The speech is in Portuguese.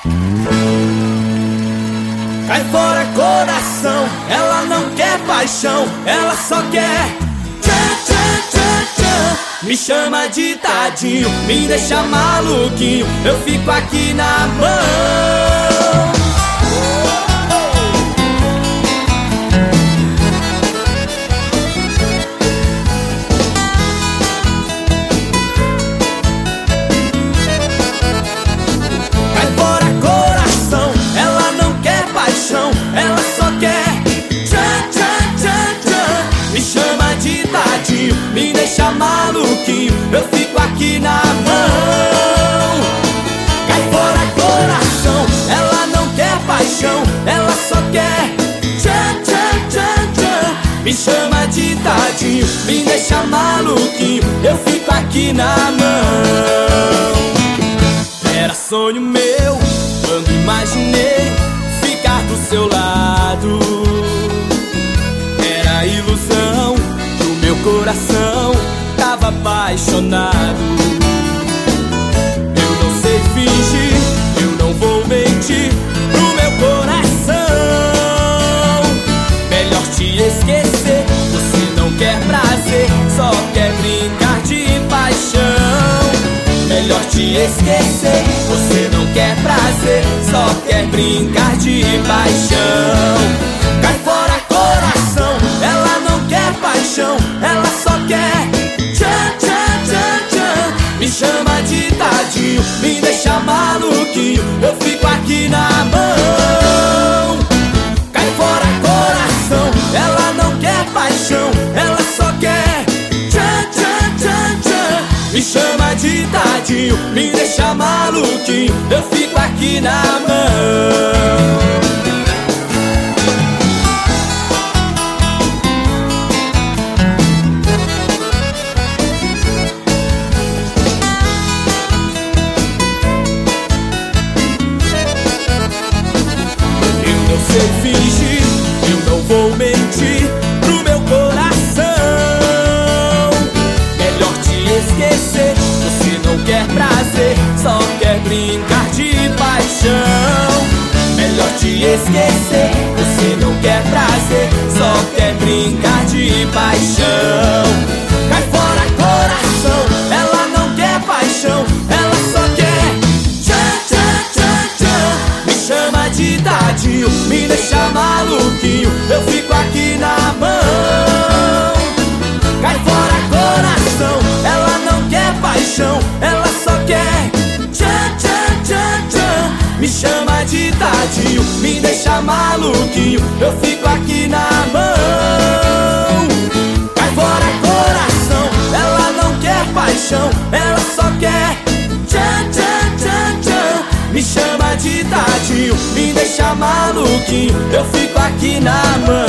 Cai fora coração, ela não quer paixão, ela só quer tchan, tchan, tchan, tchan. Me chama de tadinho, me deixa maluquinho, eu fico aqui na mão. Cai fora coração, ela não quer paixão, ela só quer tchan, tchan, tchan, tchan. Me chama de tadinho, me deixa maluquinho, eu fico aqui na mão. Cai fora coração, ela não quer paixão, ela só quer tchan, tchan, tchan, tchan. Me chama de tadinho, me deixa maluquinho, eu fico aqui na mão. Era sonho meu quando imaginei ficar do seu lado. Era ilusão que o meu coração tava apaixonado. Eu não sei fingir, eu não vou mentir pro meu coração. Melhor te esquecer, você não quer prazer, só quer brincar de paixão. Melhor te esquecer, você não quer prazer, só quer brincar de paixão. Cai fora coração, ela não quer paixão, ela só quer tchan, tchan, tchan, tchan. Me chama de tadinho, me deixa maluquinho, eu fico aqui na mão. Cai fora coração, ela não quer paixão, ela só quer tchan, tchan, tchan, tchan. Me chama de tadinho, me deixa maluquinho, eu fico aqui na mão. Eu não sei fingir, eu não vou mentir pro meu coração. Melhor te esquecer, você não quer prazer, só quer brincar de paixão. Melhor te esquecer, você não quer prazer, só quer brincar de paixão. Cai fora coração, ela não quer paixão, ela só quer tchan, tchan, tchan, tchan. Me chama de tadinho, me deixa maluquinho, eu fico aqui na mão. Cai fora coração, ela não quer paixão, ela só quer tchan, tchan, tchan, tchan. Me chama de tadinho, me deixa maluquinho, eu fico aqui na mão. Cai fora coração, ela não quer paixão, ela só quer tchan, tchan, tchan, tchan. Me chama de tadinho, me deixa maluquinho, eu fico aqui na mão.